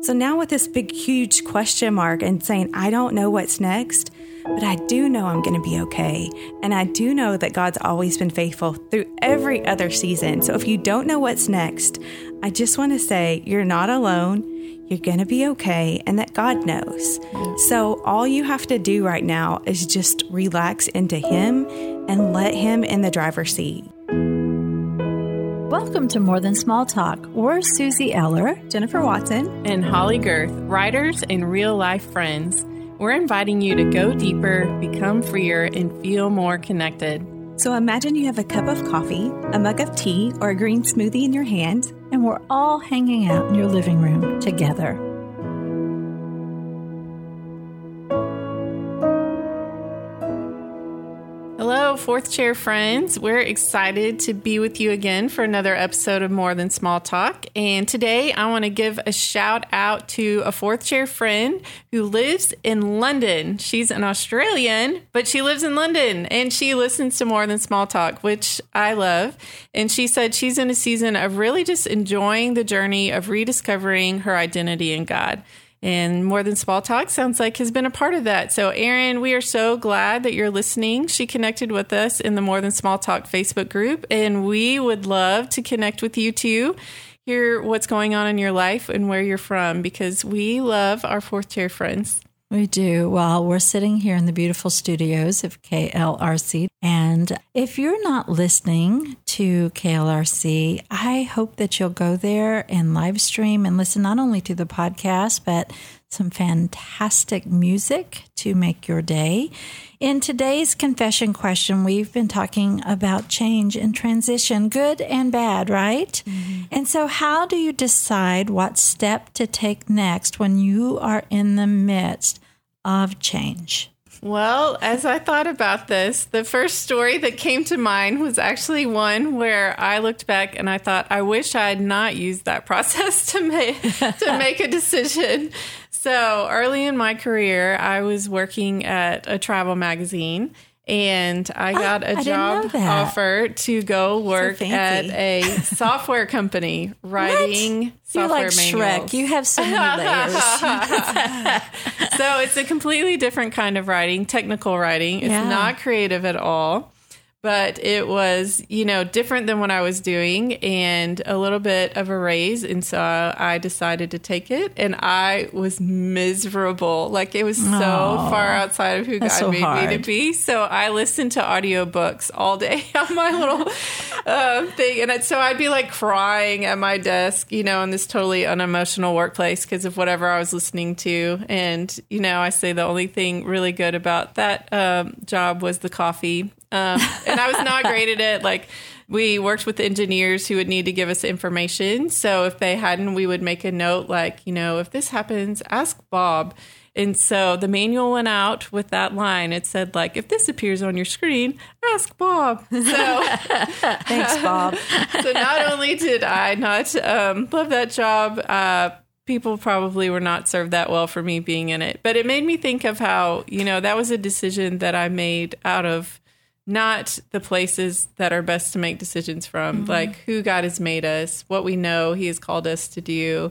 So now with this big, huge question mark and saying, I don't know what's next, but I do know I'm going to be okay. And I do know that God's always been faithful through every other season. So if you don't know what's next, I just want to say you're not alone. You're going to be okay, and that God knows. So all you have to do right now is just relax into Him and let Him in the driver's seat. Welcome to More Than Small Talk. We're Susie Eller, Jennifer Watson, and Holly Girth, writers and real-life friends. We're inviting you to go deeper, become freer, and feel more connected. So imagine you have a cup of coffee, a mug of tea, or a green smoothie in your hand, and we're all hanging out in your living room together. Hello, Fourth Chair friends. We're excited to be with you again for another episode of More Than Small Talk. And today I want to give a shout out to a Fourth Chair friend who lives in London. She's an Australian, but she lives in London and she listens to More Than Small Talk, which I love. And she said she's in a season of really just enjoying the journey of rediscovering her identity in God. And More Than Small Talk sounds like has been a part of that. So, Erin, we are so glad that you're listening. She connected with us in the More Than Small Talk Facebook group, and we would love to connect with you too, hear what's going on in your life and where you're from, because we love our Fourth Chair friends. We do. Well, we're sitting here in the beautiful studios of KLRC. And if you're not listening to KLRC, I hope that you'll go there and live stream and listen not only to the podcast, but some fantastic music to make your day. In today's confession question, we've been talking about change and transition, good and bad, right? Mm-hmm. And so how do you decide what step to take next when you are in the midst of change? Well, as I thought about this, the first story that came to mind was actually one where I looked back and I thought, I wish I had not used that process to make a decision. So early in my career, I was working at a travel magazine, and I got a job offer to go work at a software company writing software manuals. You're like Shrek. You have so many layers. So it's a completely different kind of writing, technical writing. It's not creative at all. But it was, different than what I was doing and a little bit of a raise. And so I decided to take it. And I was miserable. Like, it was so far outside of who God made me to be. So I listened to audiobooks all day on my little thing. And so I'd be like crying at my desk, in this totally unemotional workplace because of whatever I was listening to. And, I say the only thing really good about that job was the coffee. And I was not great at it. Like, we worked with engineers who would need to give us information. So if they hadn't, we would make a note like, if this happens, ask Bob. And so the manual went out with that line. It said, like, if this appears on your screen, ask Bob. So thanks, Bob. So not only did I not love that job, people probably were not served that well for me being in it. But it made me think of how, that was a decision that I made out of not the places that are best to make decisions from, like who God has made us, what we know He has called us to do.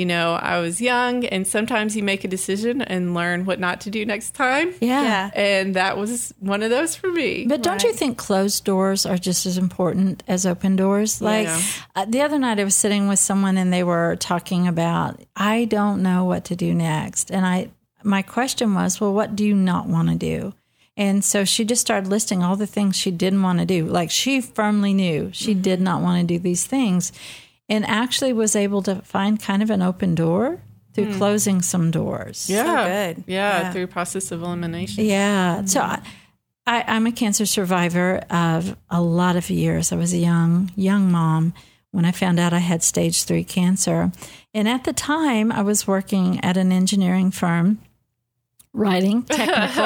I was young, and sometimes you make a decision and learn what not to do next time. Yeah. And that was one of those for me. But don't you think closed doors are just as important as open doors? Like the other night I was sitting with someone and they were talking about, I don't know what to do next. And my question was, well, what do you not want to do? And so she just started listing all the things she didn't want to do. Like, she firmly knew she did not want to do these things, and actually was able to find kind of an open door through closing some doors. Yeah. So good. Yeah, through process of elimination. Yeah. So I'm a cancer survivor of a lot of years. I was a young mom when I found out I had stage 3 cancer. And at the time, I was working at an engineering firm, writing technical.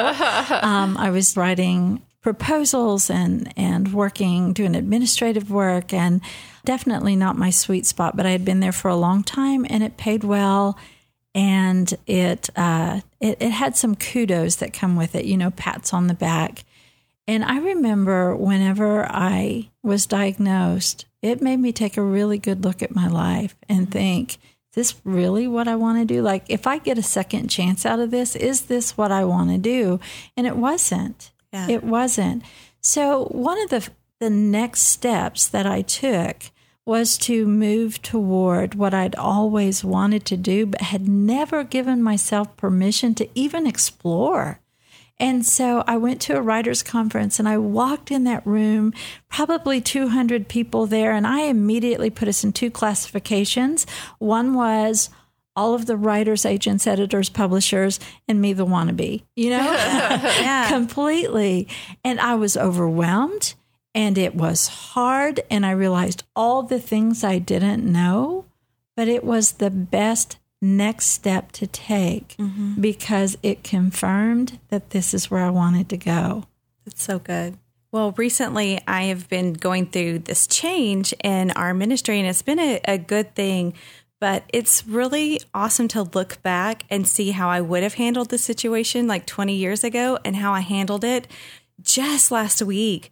I was writing proposals and doing administrative work, and definitely not my sweet spot, but I had been there for a long time and it paid well. And it had some kudos that come with it, pats on the back. And I remember whenever I was diagnosed, it made me take a really good look at my life and think, this really what I want to do? Like, if I get a second chance out of this, is this what I want to do? And it wasn't. Yeah. It wasn't. So one of the next steps that I took was to move toward what I'd always wanted to do, but had never given myself permission to even explore. And so I went to a writers' conference and I walked in that room, probably 200 people there, and I immediately put us in two classifications. One was all of the writers, agents, editors, publishers, and me, the wannabe, Yeah. completely. And I was overwhelmed and it was hard. And I realized all the things I didn't know, but it was the best next step to take because it confirmed that this is where I wanted to go. That's so good. Well, recently I have been going through this change in our ministry, and it's been a good thing, but it's really awesome to look back and see how I would have handled the situation like 20 years ago and how I handled it. Just last week,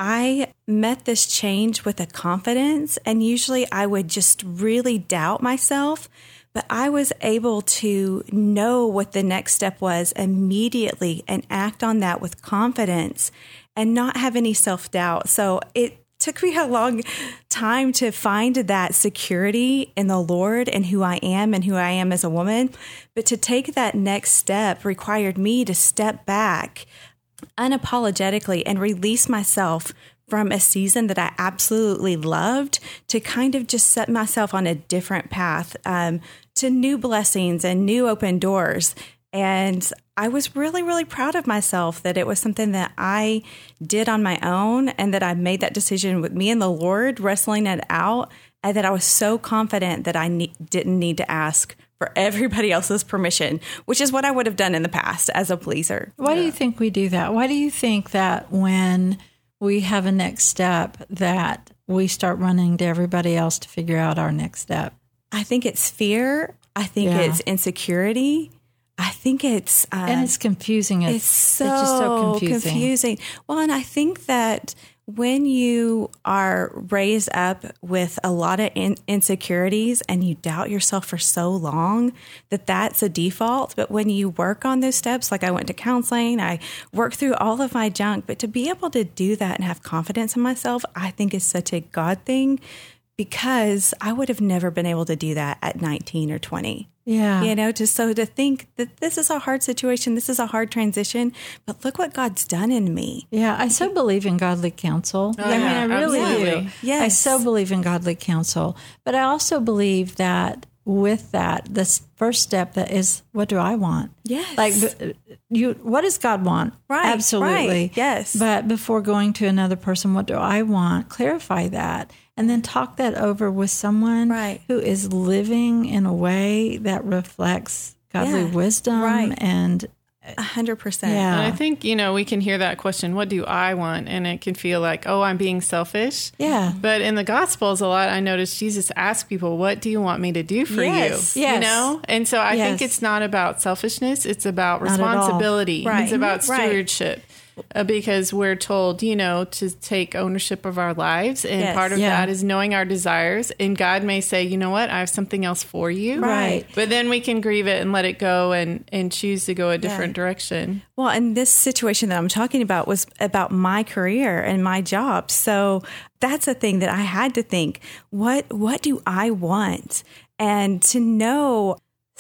I met this change with a confidence, and usually I would just really doubt myself. But I was able to know what the next step was immediately and act on that with confidence and not have any self-doubt. So it took me a long time to find that security in the Lord and who I am as a woman. But to take that next step required me to step back unapologetically and release myself from a season that I absolutely loved to kind of just set myself on a different path to new blessings and new open doors. And I was really, really proud of myself that it was something that I did on my own and that I made that decision with me and the Lord wrestling it out, and that I was so confident that I didn't need to ask for everybody else's permission, which is what I would have done in the past as a pleaser. Why do you think we do that? Why do you think that when we have a next step that we start running to everybody else to figure out our next step? I think it's fear. I think it's insecurity. I think it's... and it's confusing. It's just so confusing. Well, and I think that when you are raised up with a lot of insecurities and you doubt yourself for so long, that's a default. But when you work on those steps, like I went to counseling, I worked through all of my junk, but to be able to do that and have confidence in myself, I think is such a God thing, because I would have never been able to do that at 19 or 20. Yeah. To think that this is a hard situation, this is a hard transition, but look what God's done in me. Yeah, I so believe in godly counsel. I really do. Yes. I so believe in godly counsel. But I also believe that with that, the first step that is, what do I want? Yes. Like, what does God want? Right. Absolutely. Right. Yes. But before going to another person, what do I want? Clarify that. And then talk that over with someone who is living in a way that reflects godly wisdom and 100%. And I think, we can hear that question, what do I want? And it can feel like, oh, I'm being selfish. Yeah. But in the Gospels, a lot, I noticed Jesus asked people, what do you want me to do for you? Yes. And so I think it's not about selfishness. It's about responsibility. Right. It's about stewardship. Because we're told, to take ownership of our lives. And part of that is knowing our desires. And God may say, you know what, I have something else for you. Right. But then we can grieve it and let it go and choose to go a different direction. Well, and this situation that I'm talking about was about my career and my job. So that's a thing that I had to think, what do I want? And to know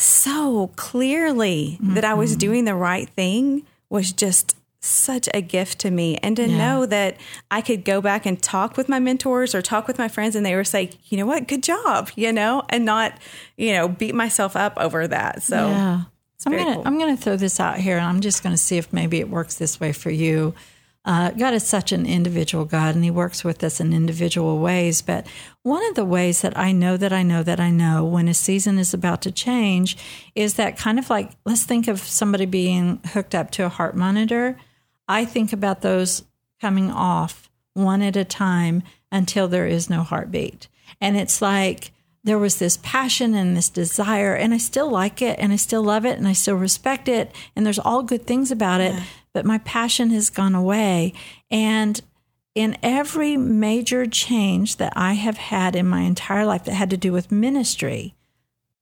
so clearly that I was doing the right thing was just such a gift to me. And to know that I could go back and talk with my mentors or talk with my friends and they were say, you know what, good job, and not, beat myself up over that. So it's very cool. I'm going to throw this out here and I'm just going to see if maybe it works this way for you. God is such an individual God and he works with us in individual ways. But one of the ways that I know when a season is about to change is that kind of like, let's think of somebody being hooked up to a heart monitor. I think about those coming off one at a time until there is no heartbeat. And it's like there was this passion and this desire, and I still like it, and I still love it, and I still respect it, and there's all good things about it, but my passion has gone away. And in every major change that I have had in my entire life that had to do with ministry,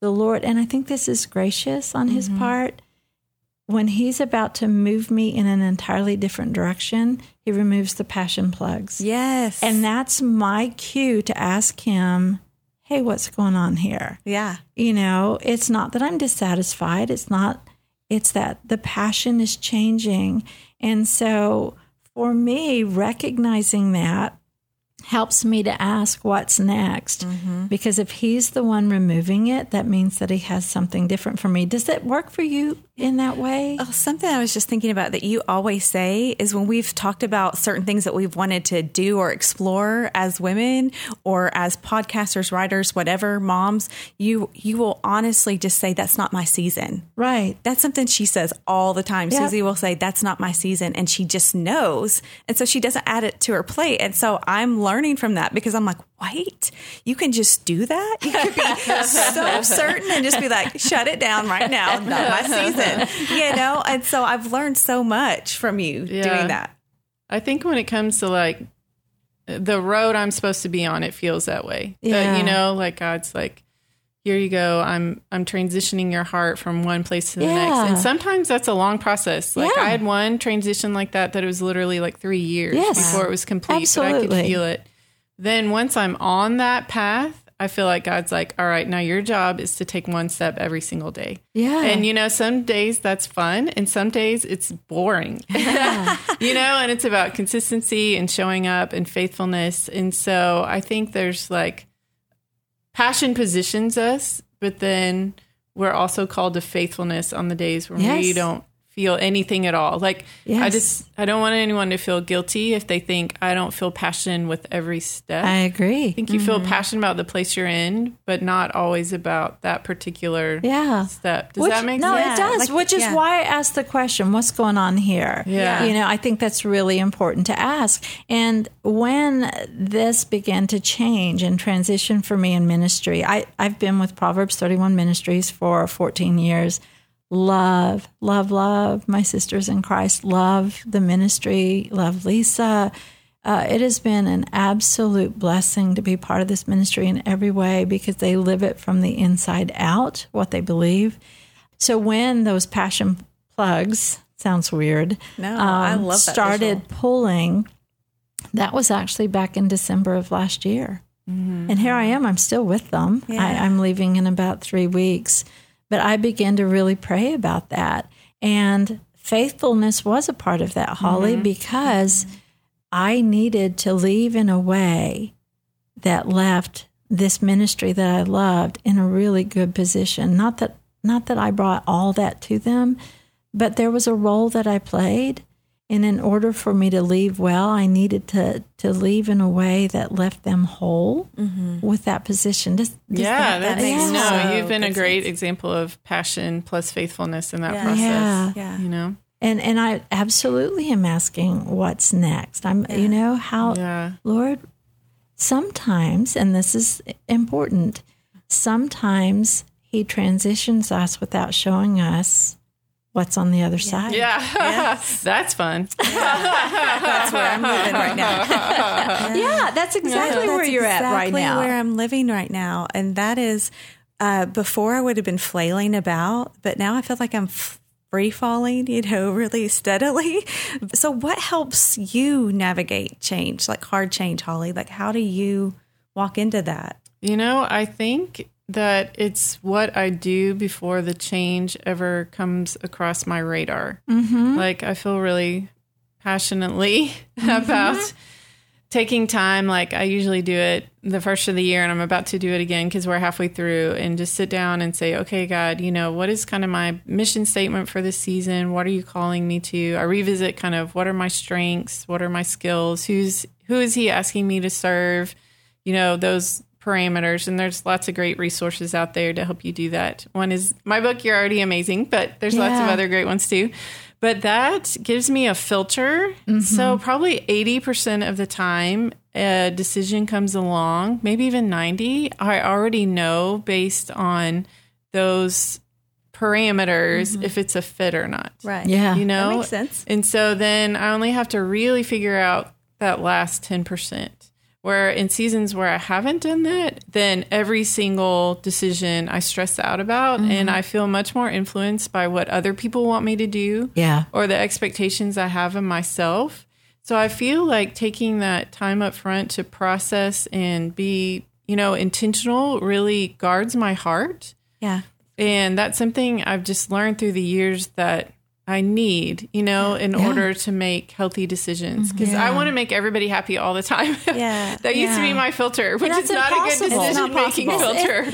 the Lord, and I think this is gracious on his part, when he's about to move me in an entirely different direction, he removes the passion plugs. Yes. And that's my cue to ask him, hey, what's going on here? Yeah. It's not that I'm dissatisfied. It's that the passion is changing. And so for me, recognizing that helps me to ask what's next. Because if he's the one removing it, that means that he has something different for me. Does that work for you in that way? Oh, something I was just thinking about that you always say is when we've talked about certain things that we've wanted to do or explore as women or as podcasters, writers, whatever, moms, you will honestly just say, that's not my season. Right. That's something she says all the time. Yep. Susie will say, that's not my season. And she just knows. And so she doesn't add it to her plate. And so I'm learning from that because I'm like, wait, you can just do that? You could be so certain and just be like, shut it down right now. Not my season. And so I've learned so much from you doing that. I think when it comes to like the road I'm supposed to be on, it feels that way. Yeah. That, like God's like, here you go. I'm transitioning your heart from one place to the next. And sometimes that's a long process. Like I had one transition like that it was literally like 3 years before it was complete. Absolutely. But I could feel it. Then once I'm on that path, I feel like God's like, all right, now your job is to take one step every single day. Yeah. And, some days that's fun and some days it's boring, and it's about consistency and showing up and faithfulness. And so I think there's like passion positions us, but then we're also called to faithfulness on the days when we don't feel anything at all. Like I don't want anyone to feel guilty if they think I don't feel passion with every step. I agree. I think you feel passionate about the place you're in, but not always about that particular step. Does that make sense? No, it does, which is why I asked the question, what's going on here? Yeah. I think that's really important to ask. And when this began to change and transition for me in ministry, I've been with Proverbs 31 Ministries for 14 years. Love my sisters in Christ. Love the ministry. Love Lisa. It has been an absolute blessing to be part of this ministry in every way because they live it from the inside out, what they believe. So when those passion plugs, sounds weird, I love that started visual. pulling, that was actually back in December of last year. And here I am. I'm still with them. Yeah. I'm leaving in about 3 weeks. But I began to really pray about that. And faithfulness was a part of that, Holly, because I needed to leave in a way that left this ministry that I loved in a really good position. Not that I brought all that to them, but there was a role that I played. And in order for me to leave well, I needed to leave in a way that left them whole with that position. Does that makes sense. so You've been a great sense. example of passion plus faithfulness in that process. Yeah. And I absolutely am asking what's next. Lord, sometimes, and this is important, sometimes he transitions us without showing us what's on the other side. Yeah. Yes. That's fun. That's where I'm living right now. That's exactly where you're at right now. Where I'm living right now. And that is, before I would have been flailing about, but now I feel like I'm free falling, really steadily. So what helps you navigate change, like hard change, Holly? Like how do you walk into that? I think that it's what I do before the change ever comes across my radar. Like I feel really passionately about taking time. Like I usually do it the first of the year and I'm about to do it again because we're halfway through and just sit down and say, okay, God, what is kind of my mission statement for this season? What are you calling me to? I revisit kind of what are my strengths? What are my skills? Who is he asking me to serve? Those parameters, and there's lots of great resources out there to help you do that. One is my book, You're Already Amazing, but there's lots of other great ones too. But that gives me a filter. So probably 80% of the time a decision comes along, maybe even 90, I already know based on those parameters if it's a fit or not. Right. Yeah. That makes sense. And so then I only have to really figure out that last 10%. Where in seasons where I haven't done that, then every single decision I stress out about, and I feel much more influenced by what other people want me to do, or the expectations I have of myself. So I feel like taking that time up front to process and be, intentional really guards my heart. Yeah. And that's something I've just learned through the years that I need, in order to make healthy decisions. Because I want to make everybody happy all the time. Yeah. That used to be my filter, which is not impossible. a good decision-making filter.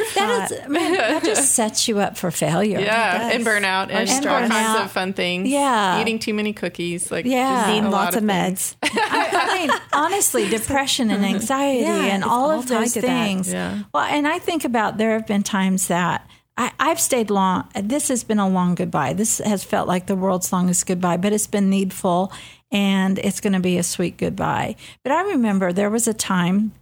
That just sets you up for failure. Yeah, and burnout and all kinds of fun things. Yeah. Eating too many cookies. Like, eating lots of meds. I mean, honestly, depression and anxiety and all of those things. Yeah. Well, and I think about there have been times that I've stayed long. This has been a long goodbye. This has felt like the world's longest goodbye, but it's been needful, and it's going to be a sweet goodbye. But I remember there was a time,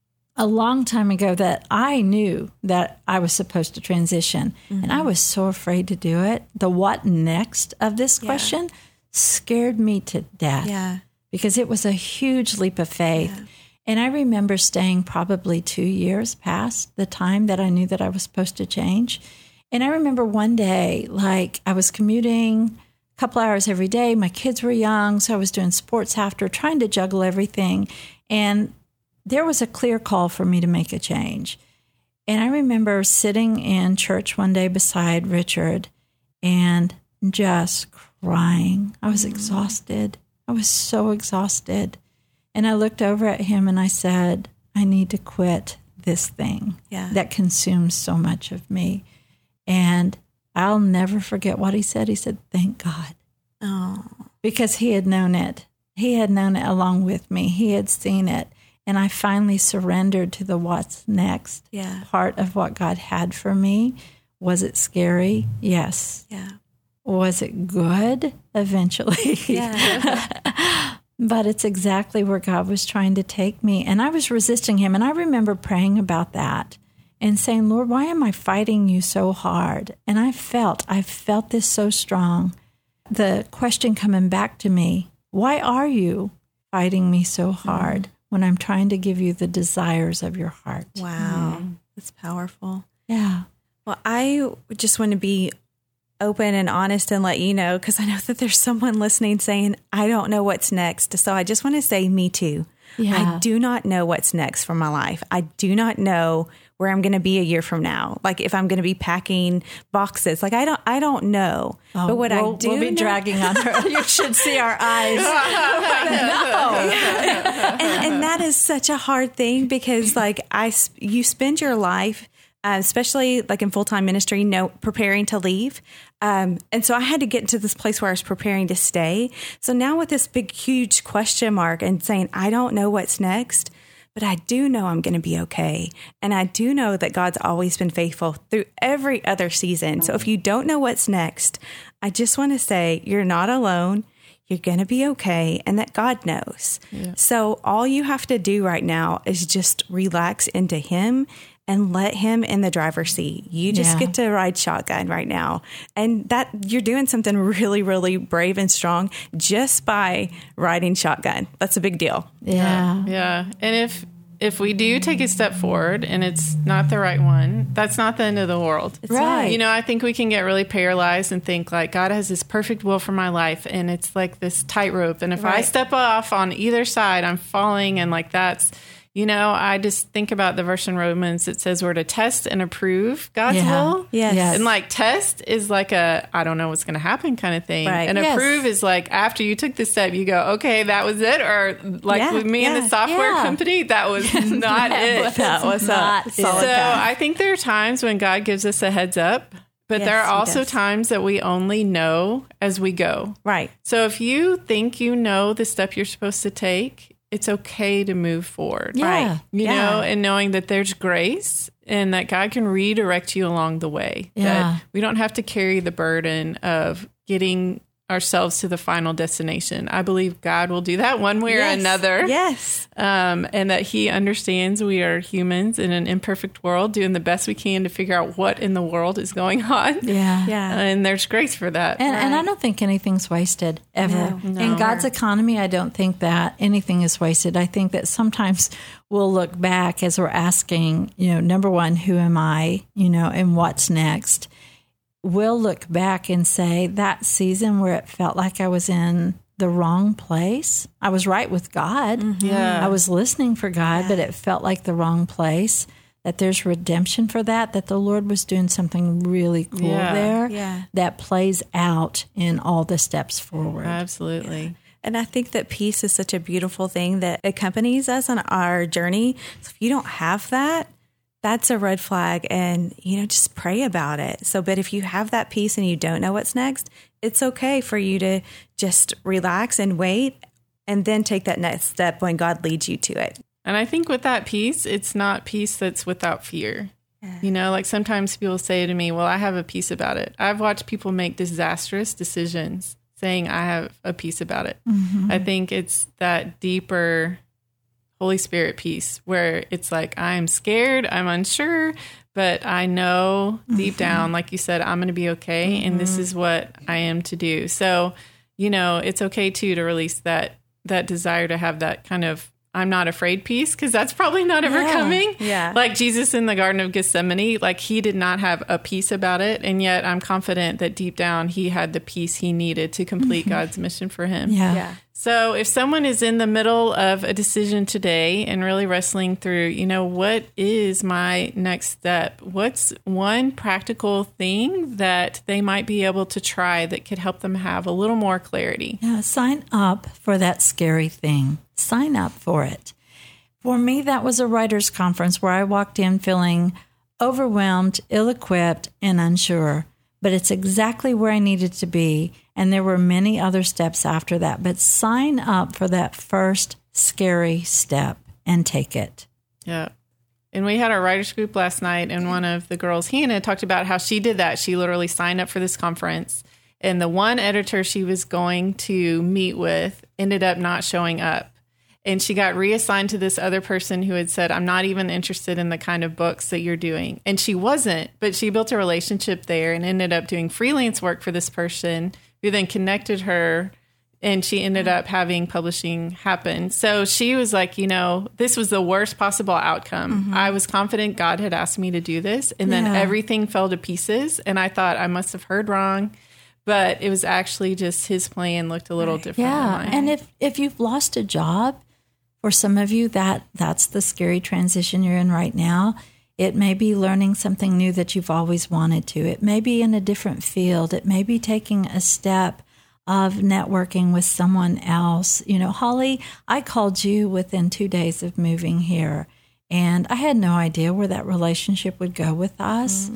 a long time ago, that I knew that I was supposed to transition, and I was so afraid to do it. The what next of this question scared me to death because it was a huge leap of faith. Yeah. And I remember staying probably 2 years past the time that I knew that I was supposed to change. And I remember one day, like I was commuting a couple hours every day. My kids were young, so I was doing sports after, trying to juggle everything. And there was a clear call for me to make a change. And I remember sitting in church one day beside Richard and just crying. I was exhausted. I was so exhausted. And I looked over at him and I said, I need to quit this thing that consumes so much of me. And I'll never forget what he said. He said, thank God. Oh. Because he had known it. He had known it along with me. He had seen it. And I finally surrendered to the what's next part of what God had for me. Was it scary? Yes. Yeah. Was it good? Eventually. Yeah. But it's exactly where God was trying to take me. And I was resisting him. And I remember praying about that and saying, Lord, why am I fighting you so hard? And I felt this so strong. The question coming back to me, why are you fighting me so hard when I'm trying to give you the desires of your heart? Wow. That's powerful. Yeah. Well, I just want to be open and honest and let you know, because I know that there's someone listening saying, I don't know what's next. So I just want to say, me too. Yeah. I do not know what's next for my life. I do not know where I'm going to be a year from now. Like if I'm going to be packing boxes, like I don't know. Oh, but what I do we'll be know, dragging on her. You should see our eyes. and that is such a hard thing, because like you spend your life, especially like in full-time ministry, preparing to leave. And so I had to get into this place where I was preparing to stay. So now with this big, huge question mark and saying, I don't know what's next, but I do know I'm going to be okay. And I do know that God's always been faithful through every other season. So if you don't know what's next, I just want to say you're not alone. You're going to be okay, and that God knows. Yeah. So all you have to do right now is just relax into him and let him in the driver's seat. You just get to ride shotgun right now. And that you're doing something really, really brave and strong just by riding shotgun. That's a big deal. Yeah. Yeah. And if we do take a step forward and it's not the right one, that's not the end of the world. It's right. You know, I think we can get really paralyzed and think like God has this perfect will for my life, and it's like this tightrope. And if I step off on either side, I'm falling, and like that's... You know, I just think about the verse in Romans that says we're to test and approve God's will. Yes. And like test is like a, I don't know what's going to happen kind of thing. Right. And approve is like after you took the step, you go, okay, that was it. Or like with me and the software company, that was not it. That was not solid. So I think there are times when God gives us a heads up, but there are also times that we only know as we go. Right. So if you think you know the step you're supposed to take, it's okay to move forward. Yeah. Right. You know, and knowing that there's grace and that God can redirect you along the way. Yeah. That we don't have to carry the burden of getting ourselves to the final destination. I believe God will do that one way or another. Yes. And that he understands we are humans in an imperfect world doing the best we can to figure out what in the world is going on. Yeah. And there's grace for that. And I don't think anything's wasted, ever. No. In God's economy, I don't think that anything is wasted. I think that sometimes we'll look back as we're asking, number one, who am I, and what's next? We'll look back and say that season where it felt like I was in the wrong place. I was right with God. Mm-hmm. Yeah. I was listening for God, but it felt like the wrong place. That there's redemption for that the Lord was doing something really cool there that plays out in all the steps forward. Absolutely. Yeah. And I think that peace is such a beautiful thing that accompanies us on our journey. So if you don't have that, that's a red flag, and, just pray about it. But if you have that peace and you don't know what's next, it's okay for you to just relax and wait and then take that next step when God leads you to it. And I think with that peace, it's not peace that's without fear. Yeah. Like sometimes people say to me, well, I have a peace about it. I've watched people make disastrous decisions saying I have a peace about it. Mm-hmm. I think it's that deeper Holy Spirit peace where it's like, I'm scared, I'm unsure, but I know deep down, like you said, I'm going to be okay. And this is what I am to do. So, it's okay too, to release that desire to have that kind of, I'm not afraid peace, because that's probably not ever coming. Yeah. Like Jesus in the Garden of Gethsemane, like he did not have a peace about it. And yet I'm confident that deep down he had the peace he needed to complete God's mission for him. Yeah. So if someone is in the middle of a decision today and really wrestling through, what is my next step? What's one practical thing that they might be able to try that could help them have a little more clarity? Yeah, sign up for that scary thing. Sign up for it. For me, that was a writer's conference where I walked in feeling overwhelmed, ill-equipped, and unsure. But it's exactly where I needed to be. And there were many other steps after that. But sign up for that first scary step and take it. Yeah. And we had our writers group last night, and one of the girls, Hannah, talked about how she did that. She literally signed up for this conference, and the one editor she was going to meet with ended up not showing up. And she got reassigned to this other person who had said, I'm not even interested in the kind of books that you're doing. And she wasn't, but she built a relationship there and ended up doing freelance work for this person who then connected her, and she ended up having publishing happen. So she was like, this was the worst possible outcome. Mm-hmm. I was confident God had asked me to do this, and then everything fell to pieces. And I thought I must have heard wrong. But it was actually just his plan looked a little different. Yeah. And if you've lost a job, for some of you, that's the scary transition you're in right now. It may be learning something new that you've always wanted to. It may be in a different field. It may be taking a step of networking with someone else. Holly, I called you within 2 days of moving here, and I had no idea where that relationship would go with us.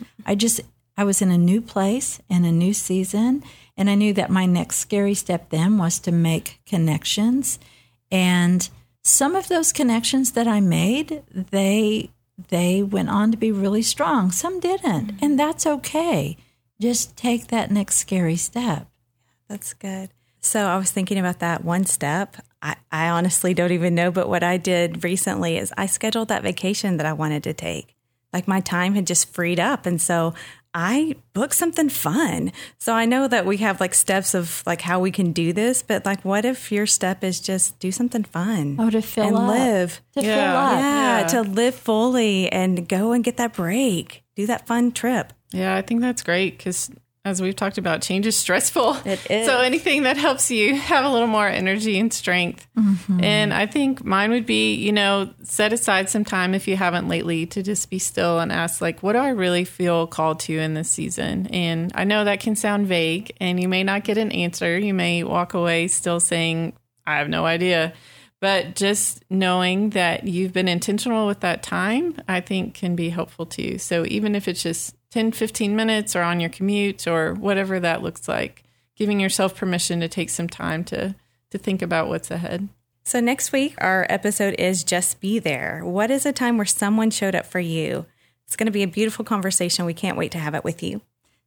I was in a new place in a new season, and I knew that my next scary step then was to make connections. And some of those connections that I made, they went on to be really strong. Some didn't, and that's okay. Just take that next scary step. That's good. So I was thinking about that one step. I honestly don't even know, but what I did recently is I scheduled that vacation that I wanted to take. Like my time had just freed up, and so I booked something fun. So I know that we have like steps of like how we can do this, but like what if your step is just do something fun? Oh, to fill and up. Live. To fill up. Yeah, to live fully and go and get that break. Do that fun trip. Yeah, I think that's great because as we've talked about, change is stressful. It is. So anything that helps you have a little more energy and strength. Mm-hmm. And I think mine would be, set aside some time if you haven't lately to just be still and ask, like, what do I really feel called to in this season? And I know that can sound vague and you may not get an answer. You may walk away still saying, I have no idea. But just knowing that you've been intentional with that time, I think can be helpful too. So even if it's just 10, 15 minutes or on your commute or whatever that looks like, giving yourself permission to take some time to think about what's ahead. So next week, our episode is Just Be There. What is a time where someone showed up for you? It's going to be a beautiful conversation. We can't wait to have it with you.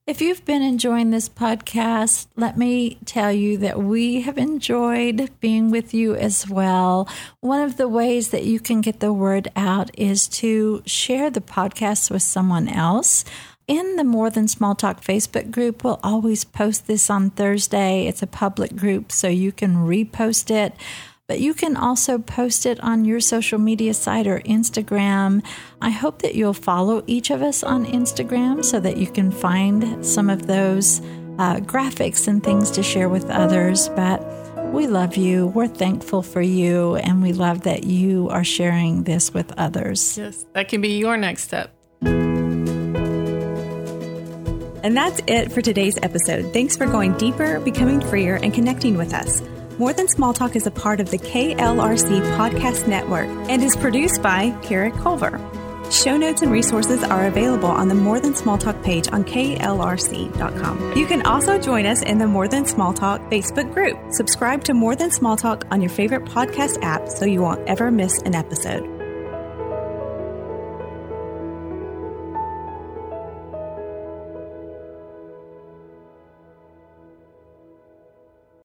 If you've been enjoying this podcast, let me tell you that we have enjoyed being with you as well. One of the ways that you can get the word out is to share the podcast with someone else. In the More Than Small Talk Facebook group, we'll always post this on Thursday. It's a public group, so you can repost it. But you can also post it on your social media site or Instagram. I hope that you'll follow each of us on Instagram so that you can find some of those graphics and things to share with others. But we love you. We're thankful for you. And we love that you are sharing this with others. Yes, that can be your next step. And that's it for today's episode. Thanks for going deeper, becoming freer, and connecting with us. More Than Small Talk is a part of the KLRC Podcast Network and is produced by Kara Culver. Show notes and resources are available on the More Than Small Talk page on klrc.com. You can also join us in the More Than Small Talk Facebook group. Subscribe to More Than Small Talk on your favorite podcast app so you won't ever miss an episode.